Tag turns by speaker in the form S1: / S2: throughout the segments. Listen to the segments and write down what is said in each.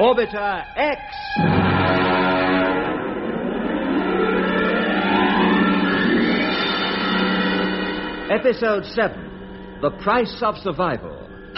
S1: Orbiter X. Episode 7, The Price of Survival.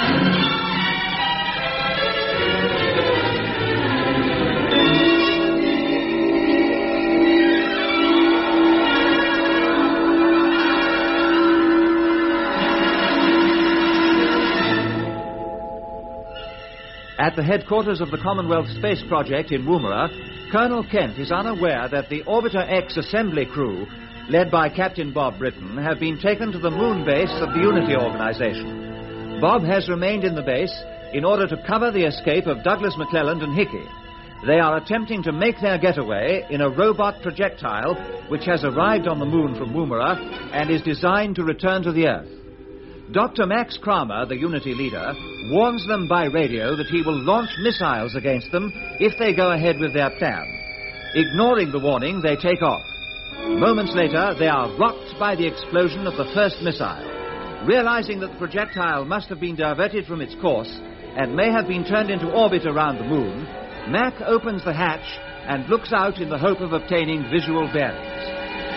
S1: At the headquarters of the Commonwealth Space Project in Woomera, Colonel Kent is unaware that the Orbiter X assembly crew, led by Captain Bob Britton, have been taken to the moon base of the Unity organization. Bob has remained in the base in order to cover the escape of Douglas McClelland and Hickey. They are attempting to make their getaway in a robot projectile which has arrived on the moon from Woomera and is designed to return to the Earth. Dr. Max Kramer, the Unity leader, warns them by radio that he will launch missiles against them if they go ahead with their plan. Ignoring the warning, they take off. Moments later, they are rocked by the explosion of the first missile. Realizing that the projectile must have been diverted from its course and may have been turned into orbit around the moon, Mac opens the hatch and looks out in the hope of obtaining visual bearings.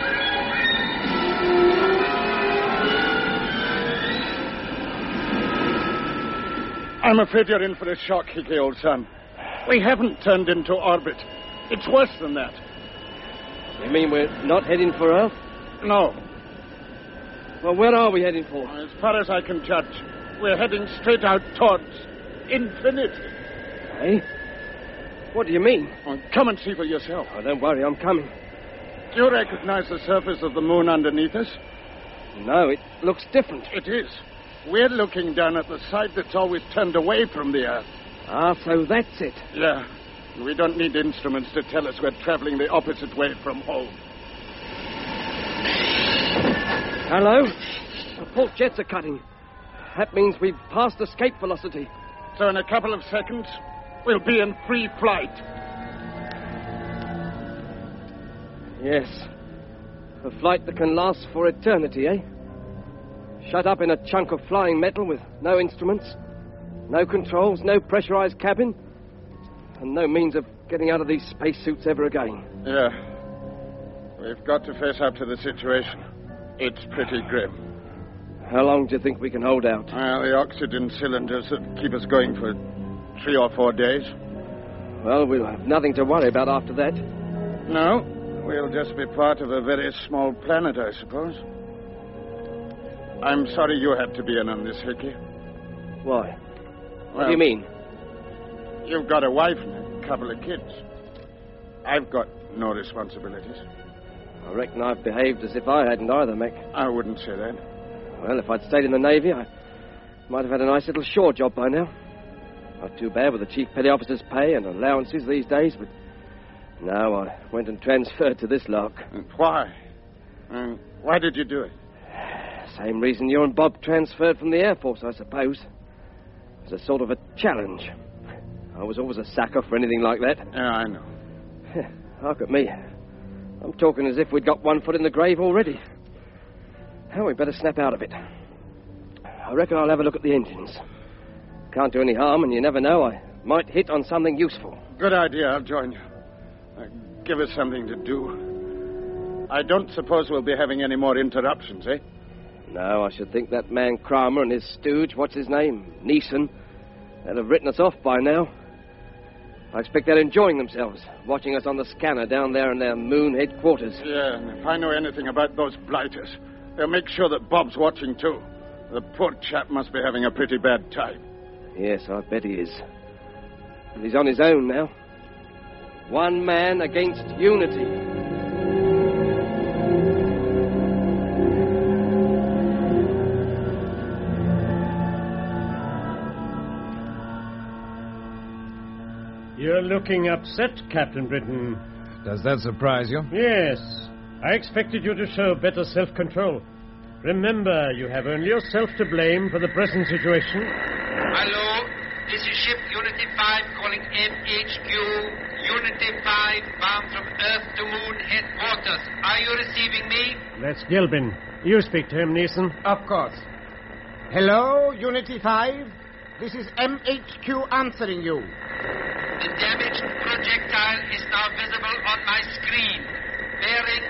S2: I'm afraid you're in for a shock, Hickey, old son. We haven't turned into orbit. It's worse than that.
S3: You mean we're not heading for Earth?
S2: No.
S3: Well, where are we heading for?
S2: As far as I can judge, we're heading straight out towards infinity.
S3: Eh? What do you mean?
S2: Oh, come and see for yourself.
S3: Oh, don't worry, I'm coming.
S2: Do you recognize the surface of the moon underneath us?
S3: No, it looks different.
S2: It is. We're looking down at the side that's always turned away from the Earth.
S3: Ah, so that's it.
S2: Yeah. We don't need instruments to tell us we're traveling the opposite way from home.
S3: Hello? The port jets are cutting. That means we've passed escape velocity.
S2: So in a couple of seconds, we'll be in free flight.
S3: Yes. A flight that can last for eternity, eh? Shut up in a chunk of flying metal with no instruments, no controls, no pressurized cabin, and no means of getting out of these spacesuits ever again.
S2: Yeah. We've got to face up to the situation. It's pretty grim.
S3: How long do you think we can hold out?
S2: Well, the oxygen cylinders that keep us going for 3 or 4 days.
S3: Well, we'll have nothing to worry about after that.
S2: No, we'll just be part of a very small planet, I suppose. I'm sorry you had to be in on this, Hickey.
S3: Why? What do you mean?
S2: You've got a wife and a couple of kids. I've got no responsibilities.
S3: I reckon I've behaved as if I hadn't either, Mac.
S2: I wouldn't say that.
S3: Well, if I'd stayed in the Navy, I might have had a nice little shore job by now. Not too bad with the chief petty officer's pay and allowances these days, but no, I went and transferred to this lark.
S2: And why? Why did you do it?
S3: Same reason you and Bob transferred from the Air Force, I suppose. It was a sort of a challenge. I was always a sucker for anything like that.
S2: Yeah, I know.
S3: Look at me. I'm talking as if we'd got one foot in the grave already. Now, we'd better snap out of it. I reckon I'll have a look at the engines. Can't do any harm, and you never know. I might hit on something useful.
S2: Good idea. I'll join you. Give us something to do. I don't suppose we'll be having any more interruptions, eh?
S3: No, I should think that man Kramer and his stooge, what's his name, Neeson, they'd have written us off by now. I expect they're enjoying themselves, watching us on the scanner down there in their moon headquarters.
S2: Yeah, and if I know anything about those blighters, they'll make sure that Bob's watching too. The poor chap must be having a pretty bad time.
S3: Yes, I bet he is. And he's on his own now. One man against Unity.
S4: You're looking upset, Captain Britton.
S5: Does that surprise you?
S4: Yes. I expected you to show better self-control. Remember, you have only yourself to blame for the present situation.
S6: Hello, this is ship Unity 5 calling MHQ. Unity 5 bound from Earth to Moon headquarters. Are you receiving me?
S4: That's Gilbin. You speak to him, Neeson.
S7: Of course. Hello, Unity 5? This is MHQ answering you.
S6: The damaged projectile is now visible on my screen, bearing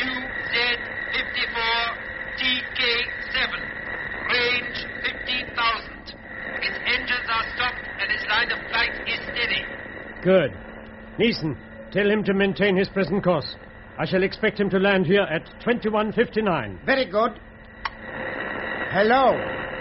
S6: QZ54TK7, range 15,000. His engines are stopped and his line of flight is steady.
S4: Good. Neeson, tell him to maintain his present course. I shall expect him to land here at 21:59.
S7: Very good. Hello.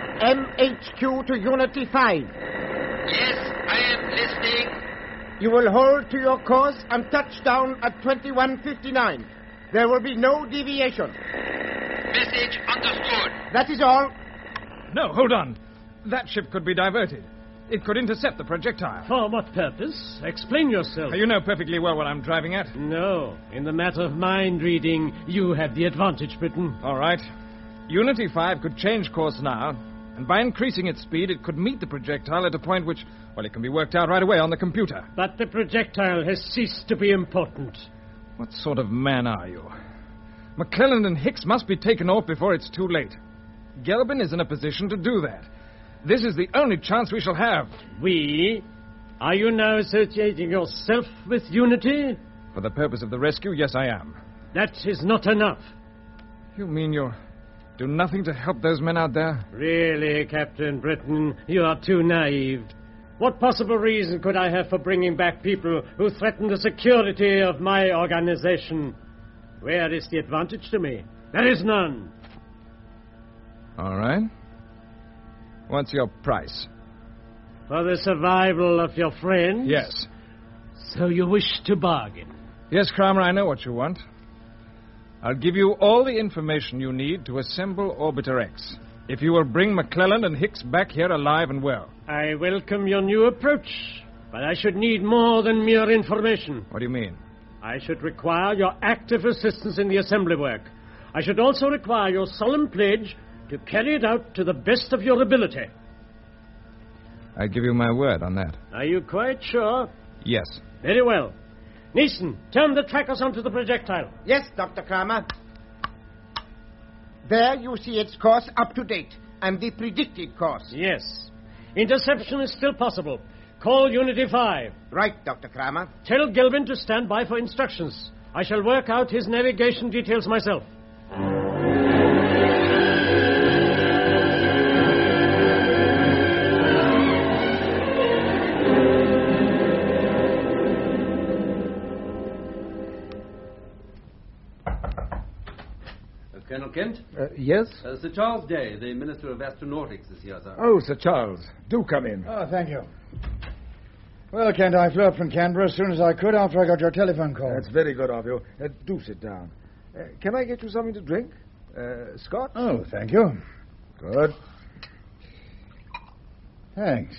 S7: MHQ to Unity 5.
S6: Yes, I am listening.
S7: You will hold to your course and touch down at 21:59. There will be no deviation.
S6: Message understood.
S7: That is all.
S5: No, hold on. That ship could be diverted. It could intercept the projectile.
S4: For what purpose? Explain yourself.
S5: You know perfectly well what I'm driving at.
S4: No. In the matter of mind reading, you have the advantage, Britain.
S5: All right. Unity 5 could change course now, and by increasing its speed, it could meet the projectile at a point which, well, it can be worked out right away on the computer.
S4: But the projectile has ceased to be important.
S5: What sort of man are you? McClellan and Hicks must be taken off before it's too late. Gelbin is in a position to do that. This is the only chance we shall have.
S4: We? Are you now associating yourself with Unity?
S5: For the purpose of the rescue, yes, I am.
S4: That is not enough.
S5: You mean you'll do nothing to help those men out there?
S4: Really, Captain Britain, you are too naive. What possible reason could I have for bringing back people who threaten the security of my organization? Where is the advantage to me? There is none.
S5: All right. What's your price?
S4: For the survival of your friends?
S5: Yes.
S4: So you wish to bargain?
S5: Yes, Kramer, I know what you want. I'll give you all the information you need to assemble Orbiter X, if you will bring McClellan and Hicks back here alive and well.
S4: I welcome your new approach, but I should need more than mere information.
S5: What do you mean?
S4: I should require your active assistance in the assembly work. I should also require your solemn pledge to carry it out to the best of your ability.
S5: I give you my word on that.
S4: Are you quite sure?
S5: Yes.
S4: Very well. Neeson, turn the trackers onto the projectile.
S7: Yes, Dr. Kramer. There you see its course up to date, and the predicted course.
S4: Yes. Interception is still possible. Call Unity 5.
S7: Right, Dr. Kramer.
S4: Tell Gelbin to stand by for instructions. I shall work out his navigation details myself.
S8: Colonel Kent?
S9: Yes?
S8: Sir Charles Day, the Minister of Astronautics, is here, sir.
S9: Oh, Sir Charles. Do come in.
S10: Oh, thank you. Well, Kent, I flew up from Canberra as soon as I could after I got your telephone call.
S9: That's very good of you. Do sit down. Can I get you something to drink? Scott?
S10: Oh, thank you.
S9: Good.
S10: Thanks.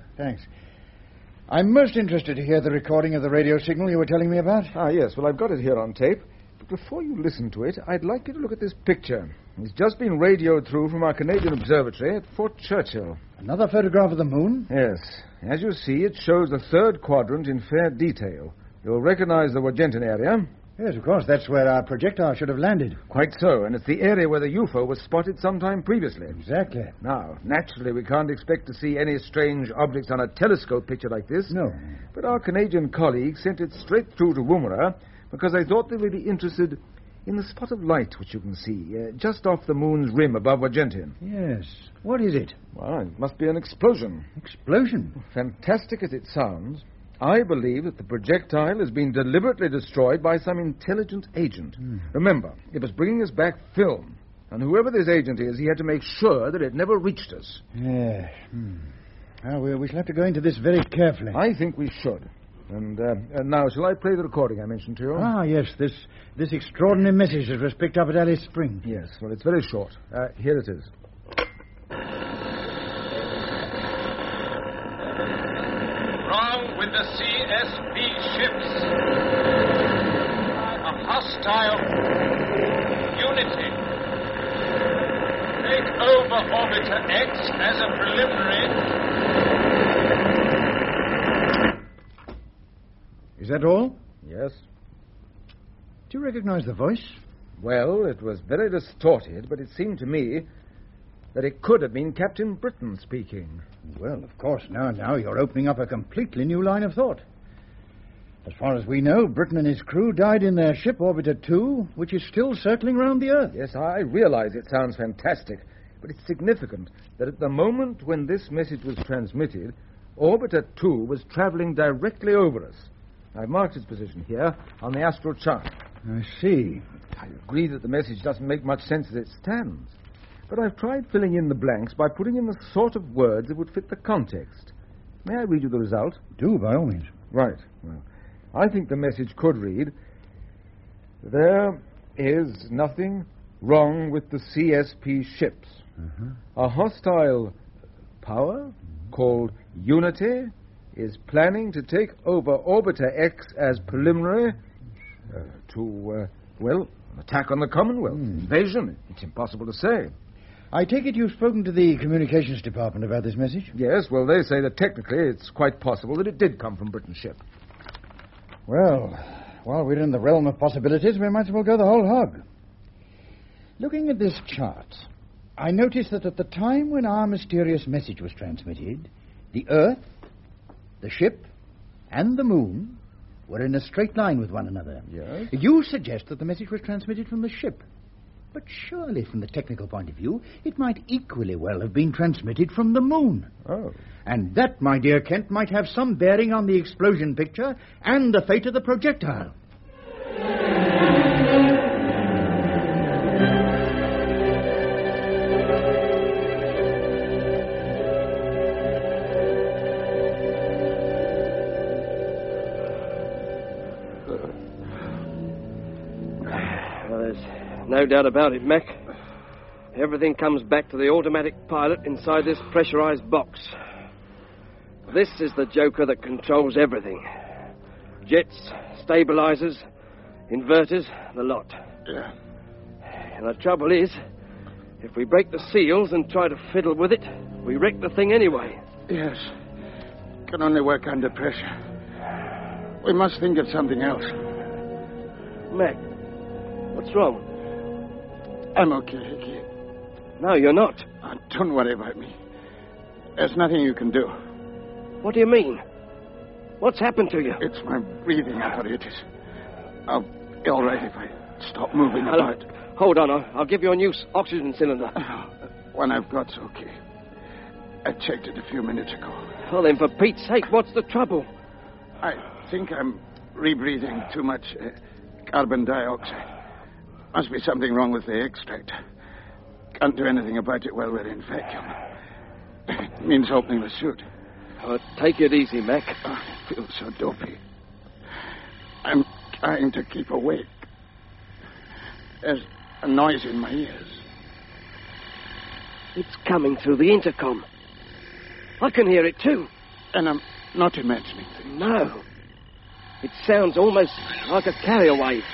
S10: I'm most interested to hear the recording of the radio signal you were telling me about.
S9: Ah, yes. Well, I've got it here on tape. But before you listen to it, I'd like you to look at this picture. It's just been radioed through from our Canadian observatory at Fort Churchill.
S10: Another photograph of the moon?
S9: Yes. As you see, it shows the third quadrant in fair detail. You'll recognize the Wargentin area.
S10: Yes, of course. That's where our projectile should have landed.
S9: Quite so, and it's the area where the UFO was spotted sometime previously.
S10: Exactly.
S9: Now, naturally, we can't expect to see any strange objects on a telescope picture like this.
S10: No.
S9: But our Canadian colleagues sent it straight through to Woomera because they thought they would be interested in the spot of light which you can see just off the moon's rim above Wargentin.
S10: Yes. What is it?
S9: Well, it must be an explosion.
S10: Explosion?
S9: Fantastic as it sounds, I believe that the projectile has been deliberately destroyed by some intelligent agent. Remember, it was bringing us back film, and whoever this agent is, he had to make sure that it never reached us.
S10: Yes. Well, we shall have to go into this very carefully.
S9: I think we should. And now, shall I play the recording I mentioned to you?
S10: Ah, yes, this extraordinary message that was picked up at Alice Springs.
S9: Yes, well, it's very short. Here it is.
S11: Wrong with the CSB ships. A hostile Unity. Take over Orbiter X as a preliminary.
S10: Is that all?
S9: Yes.
S10: Do you recognize the voice?
S9: Well, it was very distorted, but it seemed to me that it could have been Captain Britton speaking.
S10: Well, of course, now you're opening up a completely new line of thought. As far as we know, Britton and his crew died in their ship Orbiter 2, which is still circling around the Earth.
S9: Yes, I realize it sounds fantastic, but it's significant that at the moment when this message was transmitted, Orbiter 2 was traveling directly over us. I've marked its position here on the astral chart.
S10: I see.
S9: I agree that the message doesn't make much sense as it stands, but I've tried filling in the blanks by putting in the sort of words that would fit the context. May I read you the result?
S10: Do, by all means.
S9: Right. Well, I think the message could read, "There is nothing wrong with the CSP ships. A hostile power called Unity is planning to take over Orbiter X as preliminary to an attack on the Commonwealth. Invasion? It's impossible to say."
S10: I take it you've spoken to the communications department about this message?
S9: Yes, well, they say that technically it's quite possible that it did come from Britain's ship.
S10: Well, while we're in the realm of possibilities, we might as well go the whole hog. Looking at this chart, I noticed that at the time when our mysterious message was transmitted, the Earth, the ship, and the moon were in a straight line with one another.
S9: Yes?
S10: You suggest that the message was transmitted from the ship. But surely, from the technical point of view, it might equally well have been transmitted from the moon.
S9: Oh.
S10: And that, my dear Kent, might have some bearing on the explosion picture and the fate of the projectile.
S3: No doubt about it, Mac. Everything comes back to the automatic pilot inside this pressurized box. This is the joker that controls everything. Jets, stabilizers, inverters, the lot.
S2: Yeah.
S3: And the trouble is, if we break the seals and try to fiddle with it, we wreck the thing anyway.
S2: Yes. Can only work under pressure. We must think of something else.
S3: Mac, what's wrong?
S2: I'm okay, Hickey.
S3: No, you're not.
S2: Oh, don't worry about me. There's nothing you can do.
S3: What do you mean? What's happened to you?
S2: It's my breathing apparatus. I'll be all right if I stop moving about.
S3: Hold on, I'll give you a new oxygen cylinder.
S2: One I've got's okay. I checked it a few minutes ago.
S3: Well, then, for Pete's sake, what's the trouble?
S2: I think I'm rebreathing too much carbon dioxide. Must be something wrong with the extractor. Can't do anything about it while we're in vacuum. It means opening the suit.
S3: Oh, take it easy, Mac.
S2: Oh, I feel so dopey. I'm trying to keep awake. There's a noise in my ears.
S3: It's coming through the intercom. I can hear it too.
S2: And I'm not imagining things.
S3: No. It sounds almost like a carrier wave.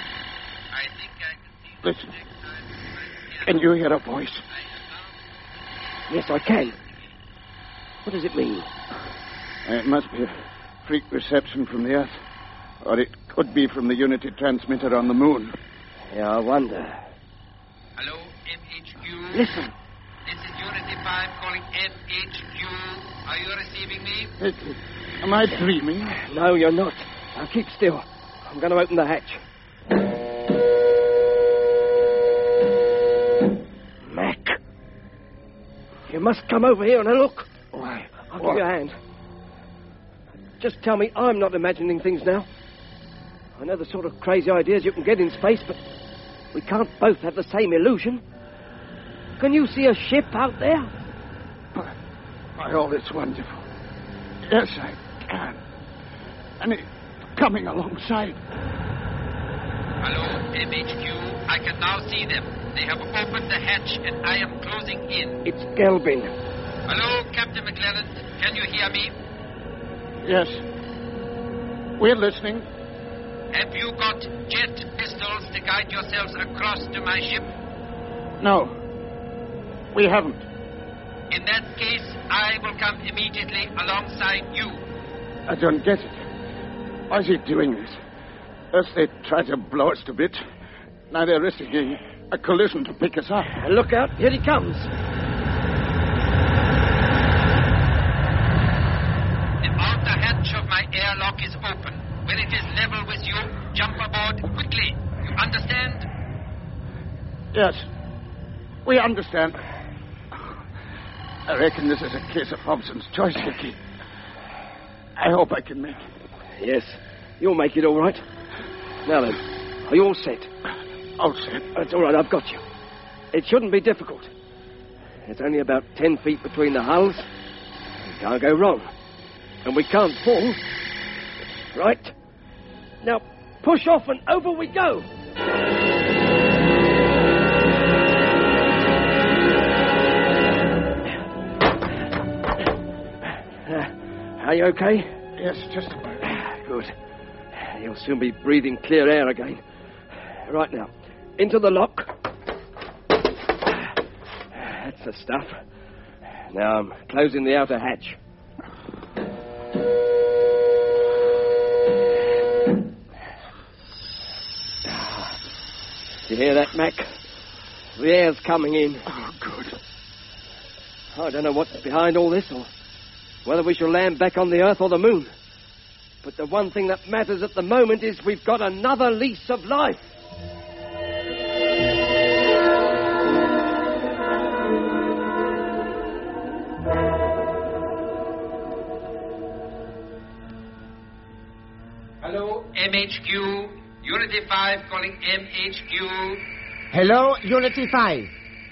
S2: Listen. Can you hear a voice?
S3: Yes, I can. What does it mean?
S2: It must be a freak reception from the Earth. Or it could be from the Unity transmitter on the moon.
S3: Yeah, I wonder.
S6: Hello, MHQ.
S3: Listen.
S6: This is Unity 5 calling MHQ. Are you receiving me?
S2: Am I dreaming?
S3: No, you're not. Now keep still. I'm going to open the hatch. Mac. You must come over here and look.
S2: Why?
S3: I'll give you a hand. Just tell me I'm not imagining things now. I know the sort of crazy ideas you can get in space, but we can't both have the same illusion. Can you see a ship out there?
S2: By all, it's wonderful. Yes, I can. And it's coming alongside.
S6: Hello, MHQ. I can now see them. They have opened the hatch, and I am closing in.
S3: It's Gelbin.
S6: Hello, Captain McClelland. Can you hear me?
S2: Yes. We're listening.
S6: Have you got jet pistols to guide yourselves across to my ship?
S2: No. We haven't.
S6: In that case, I will come immediately alongside you.
S2: I don't get it. Why is he doing this? First they try to blow us to bits. Now they're risking a collision to pick us up.
S3: Look out, here he comes.
S6: understand?
S2: Yes, we understand. I reckon this is a case of Hobson's choice, Hickey. I hope I can make it.
S3: Yes, you'll make it all right. Now then, are you all set?
S2: All set.
S3: That's all right, I've got you. It shouldn't be difficult. There's only about 10 feet between the hulls. We can't go wrong. And we can't fall. Right. Now, push off and over we go. Are you okay?
S2: Yes, just about.
S3: Good. You'll soon be breathing clear air again. Right now, into the lock. That's the stuff. Now I'm closing the outer hatch. You hear that, Mac? The air's coming in.
S2: Oh, good.
S3: I don't know what's behind all this, or whether we shall land back on the Earth or the Moon. But the one thing that matters at the moment is we've got another lease of life.
S6: Hello, MHQ. Unity 5 calling MHQ.
S7: Hello, Unity 5.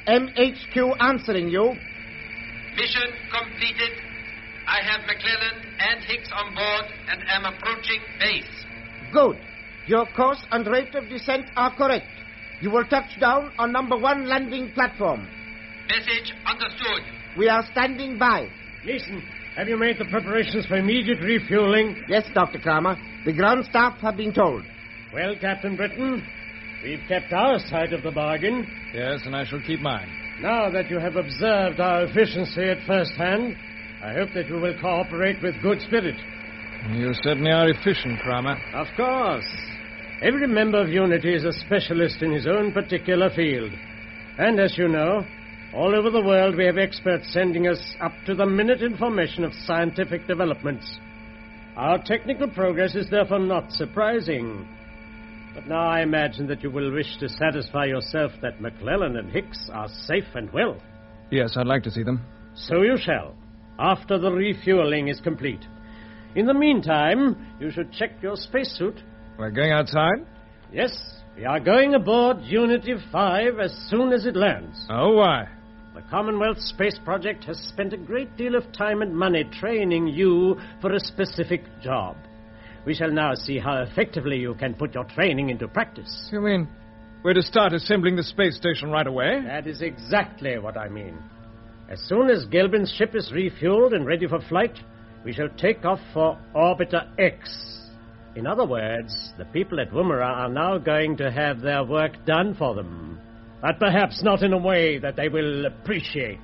S7: MHQ answering you.
S6: Mission completed. I have McClellan and Hicks on board and am approaching base.
S7: Good. Your course and rate of descent are correct. You will touch down on number 1 landing platform.
S6: Message understood.
S7: We are standing by.
S4: Listen, have you made the preparations for immediate refueling?
S7: Yes, Dr. Kramer. The ground staff have been told.
S4: Well, Captain Britton, we've kept our side of the bargain.
S5: Yes, and I shall keep mine.
S4: Now that you have observed our efficiency at first hand, I hope that you will cooperate with good spirit.
S5: You certainly are efficient, Kramer.
S4: Of course. Every member of Unity is a specialist in his own particular field. And as you know, all over the world we have experts sending us up-to-the-minute information of scientific developments. Our technical progress is therefore not surprising. But now I imagine that you will wish to satisfy yourself that McClellan and Hicks are safe and well.
S5: Yes, I'd like to see them.
S4: So you shall, after the refueling is complete. In the meantime, you should check your spacesuit.
S5: We're going outside?
S4: Yes, we are going aboard Unity 5 as soon as it lands.
S5: Oh, why?
S4: The Commonwealth Space Project has spent a great deal of time and money training you for a specific job. We shall now see how effectively you can put your training into practice.
S5: You mean we're to start assembling the space station right away?
S4: That is exactly what I mean. As soon as Gelbin's ship is refueled and ready for flight, we shall take off for Orbiter X. In other words, the people at Woomera are now going to have their work done for them. But perhaps not in a way that they will appreciate.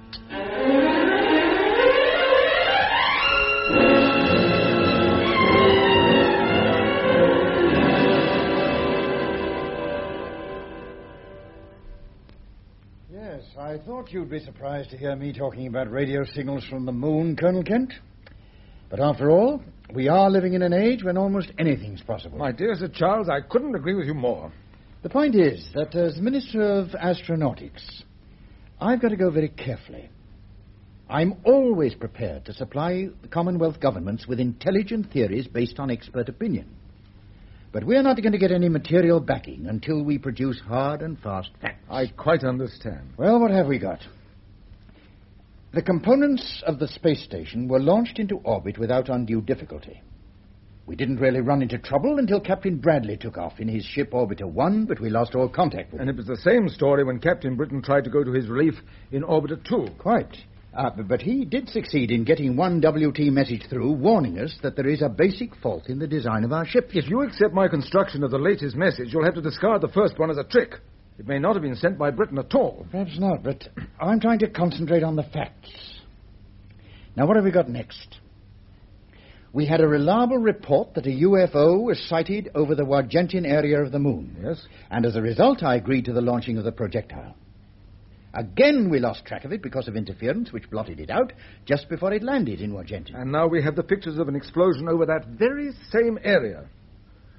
S10: Yes, I thought you'd be surprised to hear me talking about radio signals from the moon, Colonel Kent. But after all, we are living in an age when almost anything's possible.
S9: My dear Sir Charles, I couldn't agree with you more.
S10: The point is that as Minister of Astronautics, I've got to go very carefully. I'm always prepared to supply the Commonwealth governments with intelligent theories based on expert opinion. But we're not going to get any material backing until we produce hard and fast facts.
S9: I quite understand.
S10: Well, what have we got? The components of the space station were launched into orbit without undue difficulty. We didn't really run into trouble until Captain Bradley took off in his ship Orbiter 1, but we lost all contact with him.
S9: And it was the same story when Captain Britton tried to go to his relief in Orbiter 2.
S10: Quite. But he did succeed in getting one WT message through, warning us that there is a basic fault in the design of our ship.
S9: If you accept my construction of the latest message, you'll have to discard the first one as a trick. It may not have been sent by Britain at all.
S10: Perhaps not, but I'm trying to concentrate on the facts. Now, what have we got next? We had a reliable report that a UFO was sighted over the Wargentin area of the moon.
S9: Yes.
S10: And as a result, I agreed to the launching of the projectile. Again, we lost track of it because of interference, which blotted it out just before it landed in Wargentin.
S9: And now we have the pictures of an explosion over that very same area.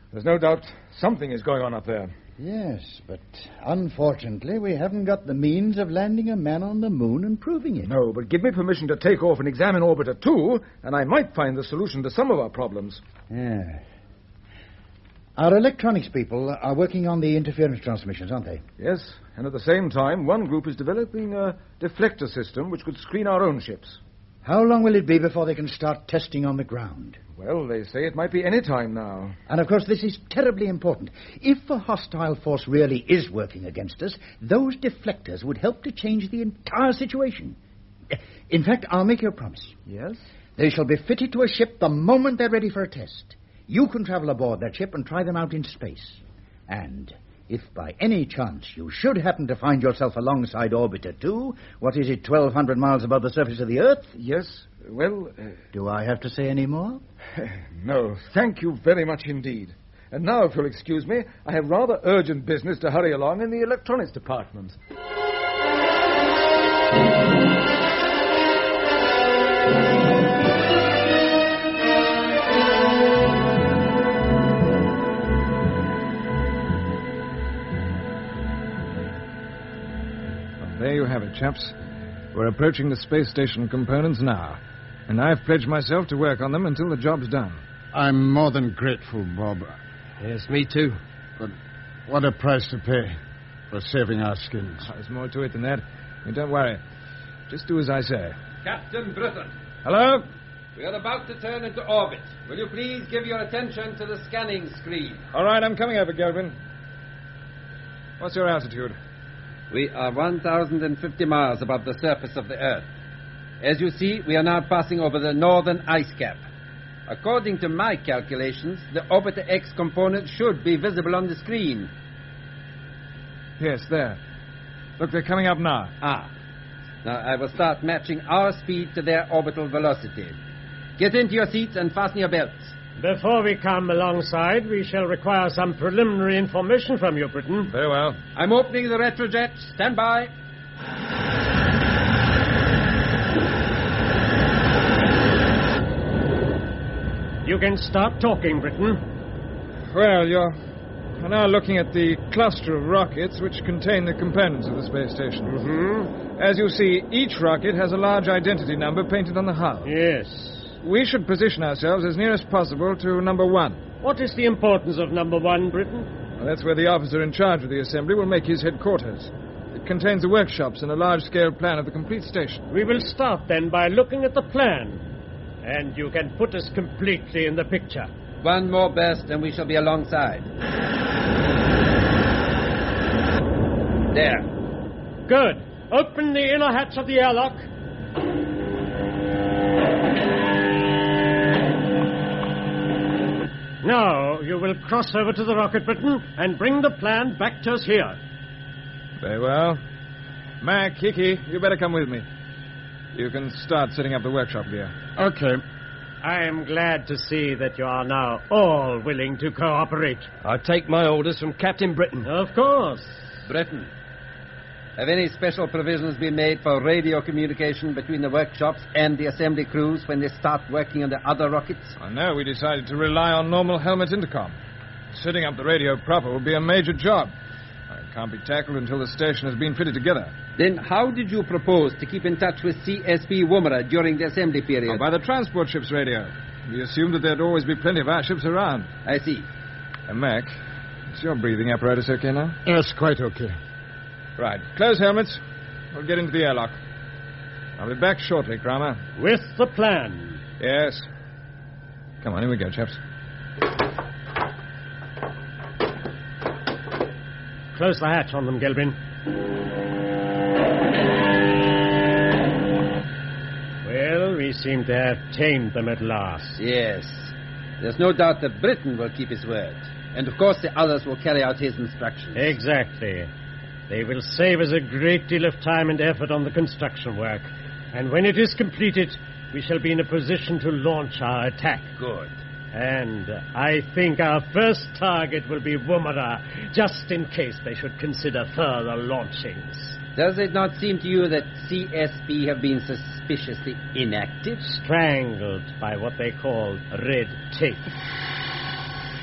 S9: There's no doubt something is going on up there.
S10: Yes, but unfortunately we haven't got the means of landing a man on the moon and proving it.
S9: No, but give me permission to take off and examine Orbiter 2, and I might find the solution to some of our problems.
S10: Yeah. Our electronics people are working on the interference transmissions, aren't they?
S9: Yes, and at the same time, one group is developing a deflector system which could screen our own ships.
S10: How long will it be before they can start testing on the ground?
S9: Well, they say it might be any time now.
S10: And, of course, this is terribly important. If a hostile force really is working against us, those deflectors would help to change the entire situation. In fact, I'll make you a promise.
S9: Yes?
S10: They shall be fitted to a ship the moment they're ready for a test. You can travel aboard that ship and try them out in space. And if by any chance you should happen to find yourself alongside Orbiter 2, 1,200 miles above the surface of the Earth?
S9: Yes, well...
S10: Do I have to say any more?
S9: No, thank you very much indeed. And now, if you'll excuse me, I have rather urgent business to hurry along in the electronics department.
S5: There you have it, chaps. We're approaching the space station components now, and I've pledged myself to work on them until the job's done.
S2: I'm more than grateful, Bob.
S3: Yes, me too.
S2: But what a price to pay for saving our skins.
S5: There's more to it than that. Don't worry. Just do as I say.
S8: Captain Britton.
S5: Hello?
S8: We are about to turn into orbit. Will you please give your attention to the scanning screen?
S5: All right, I'm coming over, Gelvin. What's your altitude?
S8: We are 1,050 miles above the surface of the Earth. As you see, we are now passing over the northern ice cap. According to my calculations, the Orbiter X component should be visible on the screen.
S5: Yes, there. Look, they're coming up now.
S8: Now I will start matching our speed to their orbital velocity. Get into your seats and fasten your belts.
S4: Before we come alongside, we shall require some preliminary information from you, Britton.
S5: Very well.
S8: I'm opening the retrojet. Stand by.
S4: You can start talking, Britton.
S5: Well, you're now looking at the cluster of rockets which contain the components of the space station.
S4: Mm-hmm.
S5: As you see, each rocket has a large identity number painted on the hull.
S4: Yes.
S5: We should position ourselves as near as possible to number 1.
S4: What is the importance of number 1, Britton?
S5: Well, that's where the officer in charge of the assembly will make his headquarters. It contains the workshops and a large-scale plan of the complete station.
S4: We will start, then, by looking at the plan. And you can put us completely in the picture.
S8: One more burst and we shall be alongside. There.
S4: Good. Open the inner hatch of the airlock. Now, you will cross over to the rocket, Britton, and bring the plan back to us here.
S5: Very well. Mac, Hickey, you better come with me. You can start setting up the workshop gear.
S2: Okay.
S4: I am glad to see that you are now all willing to cooperate.
S3: I take my orders from Captain Britton.
S4: Of course.
S8: Britton, have any special provisions been made for radio communication between the workshops and the assembly crews when they start working on the other rockets?
S5: I know we decided to rely on normal helmet intercom. Setting up the radio proper will be a major job. It can't be tackled until the station has been fitted together.
S8: Then how did you propose to keep in touch with CSP Woomera during the assembly period?
S5: Oh, by the transport ship's radio. We assumed that there'd always be plenty of our ships around.
S8: I see.
S5: And Mac, is your breathing apparatus okay now?
S2: Yes, quite okay.
S5: Right. Close helmets. We'll get into the airlock. I'll be back shortly, Kramer.
S4: With the plan.
S5: Yes. Come on, here we go, chaps.
S4: Close the hatch on them, Gelvin. Well, we seem to have tamed them at last.
S8: Yes. There's no doubt that Britain will keep his word. And, of course, the others will carry out his instructions.
S4: Exactly. They will save us a great deal of time and effort on the construction work. And when it is completed, we shall be in a position to launch our attack.
S8: Good.
S4: And I think our first target will be Woomera, just in case they should consider further launchings.
S8: Does it not seem to you that CSP have been suspiciously inactive?
S4: Strangled by what they call red tape.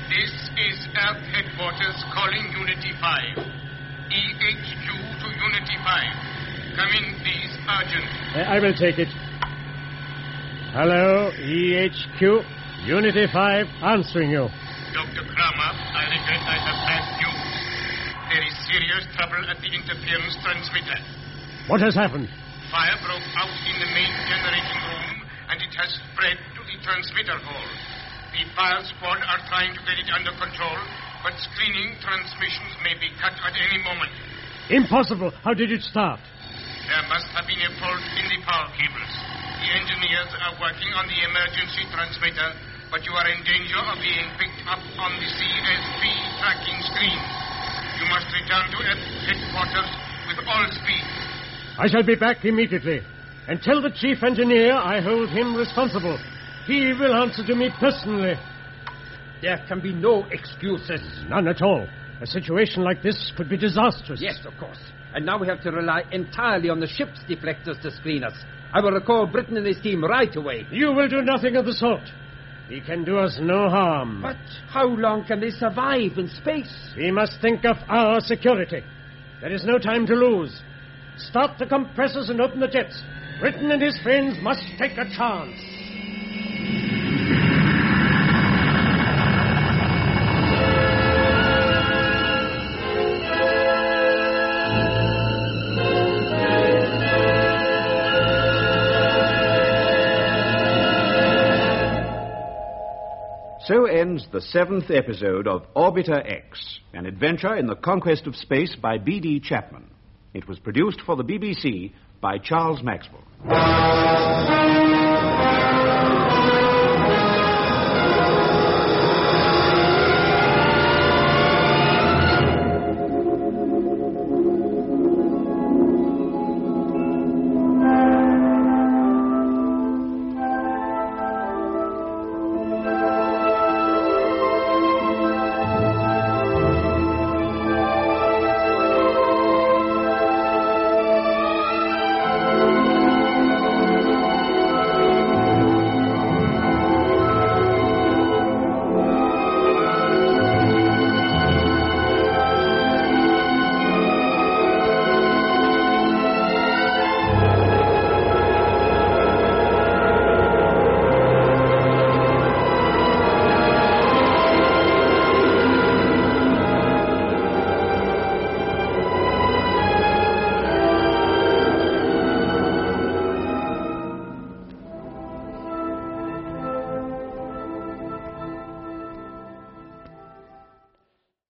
S6: This is Earth Headquarters calling Unity 5. EHQ to Unity 5. Come in, please. Urgent.
S4: I will take it. Hello, EHQ. Unity 5 answering you.
S6: Dr. Kramer, I regret I have bad news. There is serious trouble at the interference transmitter.
S4: What has happened?
S6: Fire broke out in the main generating room, and it has spread to the transmitter hall. The fire squad are trying to get it under control, but screening transmissions may be cut at any moment.
S4: Impossible. How did it start?
S6: There must have been a fault in the power cables. The engineers are working on the emergency transmitter, but you are in danger of being picked up on the CSP tracking screen. You must return to headquarters with all speed.
S4: I shall be back immediately. And tell the chief engineer I hold him responsible. He will answer to me personally.
S8: There can be no excuses.
S4: None at all. A situation like this could be disastrous.
S8: Yes, of course. And now we have to rely entirely on the ship's deflectors to screen us. I will recall Britton and his team right away.
S4: You will do nothing of the sort. He can do us no harm.
S8: But how long can they survive in space?
S4: We must think of our security. There is no time to lose. Start the compressors and open the jets. Britton and his friends must take a chance.
S12: So ends the 7th episode of Orbiter X, an adventure in the conquest of space by B.D. Chapman. It was produced for the BBC by Charles Maxwell.